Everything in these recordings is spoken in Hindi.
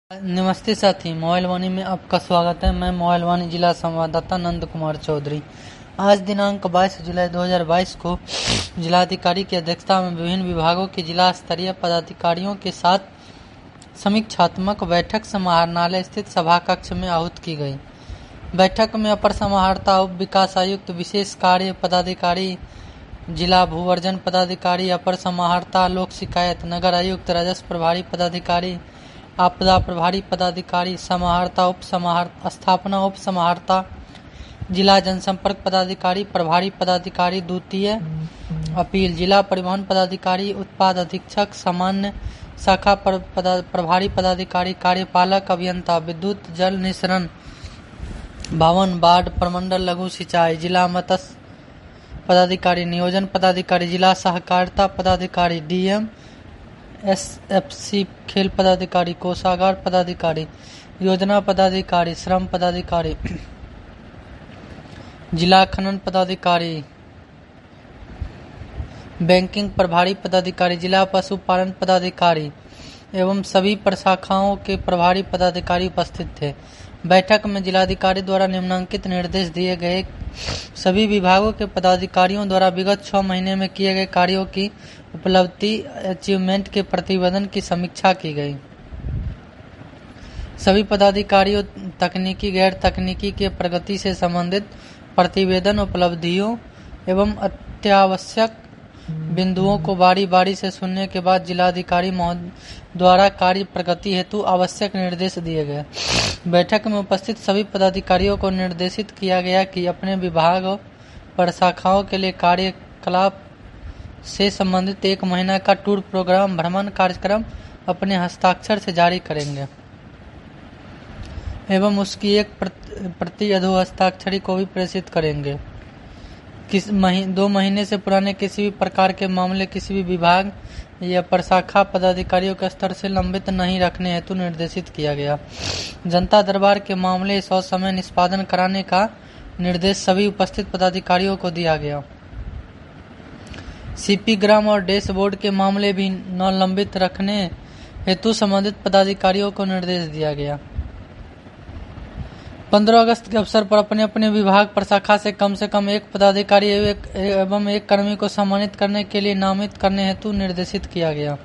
नमस्ते साथी, मोबाइल वाणी में आपका स्वागत है। मैं मोबाइल वाणी जिला संवाददाता नंद कुमार चौधरी। आज दिनांक 22 जुलाई 2022 को जिलाधिकारी की अध्यक्षता में विभिन्न विभागों के जिला स्तरीय पदाधिकारियों के साथ समीक्षात्मक बैठक समाहरणालय स्थित सभा कक्ष में आहूत की गई। बैठक में अपर समाहर्ता, उप विकास आयुक्त, विशेष कार्य पदाधिकारी, जिला भूवर्जन पदाधिकारी, अपर समाहर्ता, लोक शिकायत, नगर आयुक्त, राजस्व प्रभारी पदाधिकारी, आपदा प्रभारी पदाधिकारी, समाहर्ता, उप समाहर्ता, स्थापना उप समाहर्ता, जिला जनसंपर्क पदाधिकारी, प्रभारी पदाधिकारी, द्वितीय अपील, जिला परिवहन पदाधिकारी, उत्पाद अधीक्षक, सामान्य शाखा प्रभारी पदाधिकारी, कार्यपालक अभियंता, विद्युत जल निस्सरण, भवन बाढ़ प्रमंडल लघु सिंचाई, जिला मत्स्य पदाधिकारी, नियोजन पदाधिकारी, जिला सहकारिता पदाधिकारी, डीएम एसएफसी खेल पदाधिकारी, कोषागार पदाधिकारी, योजना पदाधिकारी, श्रम पदाधिकारी, जिला खनन पदाधिकारी, बैंकिंग प्रभारी पदाधिकारी, जिला पशुपालन पदाधिकारी एवं सभी प्रशाखाओं के प्रभारी पदाधिकारी उपस्थित थे। बैठक में जिलाधिकारी द्वारा निम्नलिखित निर्देश दिए गए। सभी विभागों के पदाधिकारियों द्वारा विगत 6 महीने में किए गए कार्यों की उपलब्धि अचीवमेंट के प्रतिवेदन की समीक्षा की गई। सभी पदाधिकारियों तकनीकी गैर तकनीकी के प्रगति से संबंधित प्रतिवेदन, उपलब्धियों एवं अत्यावश्यक बिंदुओं को बारी बारी से सुनने के बाद जिलाधिकारी महोदय द्वारा कार्य प्रगति हेतु आवश्यक निर्देश दिए गए। बैठक में उपस्थित सभी पदाधिकारियों को निर्देशित किया गया कि अपने विभाग पर शाखाओं के लिए कार्यकलाप से संबंधित 1 महीना का टूर प्रोग्राम भ्रमण कार्यक्रम अपने हस्ताक्षर से जारी करेंगे एवं उसकी एक प्रति अधो हस्ताक्षरी को भी प्रेषित करेंगे। 2 महीने से पुराने किसी भी प्रकार के मामले किसी भी विभाग या प्रशाखा पदाधिकारियों के स्तर से लंबित नहीं रखने हेतु निर्देशित किया गया। जनता दरबार के मामले ससमय निष्पादन कराने का निर्देश सभी उपस्थित पदाधिकारियों को दिया गया। सीपी ग्राम और डैशबोर्ड के मामले भी न लंबित रखने हेतु संबंधित पदाधिकारियों को निर्देश दिया गया। 15 अगस्त के अवसर पर अपने अपने विभाग प्रशाखा से कम 1 पदाधिकारी एवं 1 कर्मी को सम्मानित करने के लिए नामित करने हेतु निर्देशित किया गया।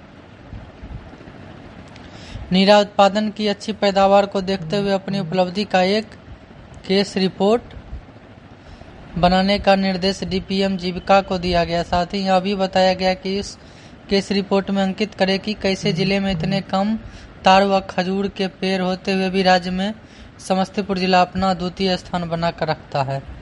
नीरा उत्पादन की अच्छी पैदावार को देखते हुए अपनी उपलब्धि का एक केस रिपोर्ट बनाने का निर्देश डीपीएम जीविका को दिया गया। साथ ही यह भी बताया गया कि इस केस रिपोर्ट में अंकित करे कि कैसे जिले में इतने कम तार व खजूर के पेड़ होते हुए भी राज्य में समस्तीपुर जिला अपना द्वितीय स्थान बनाकर रखता है।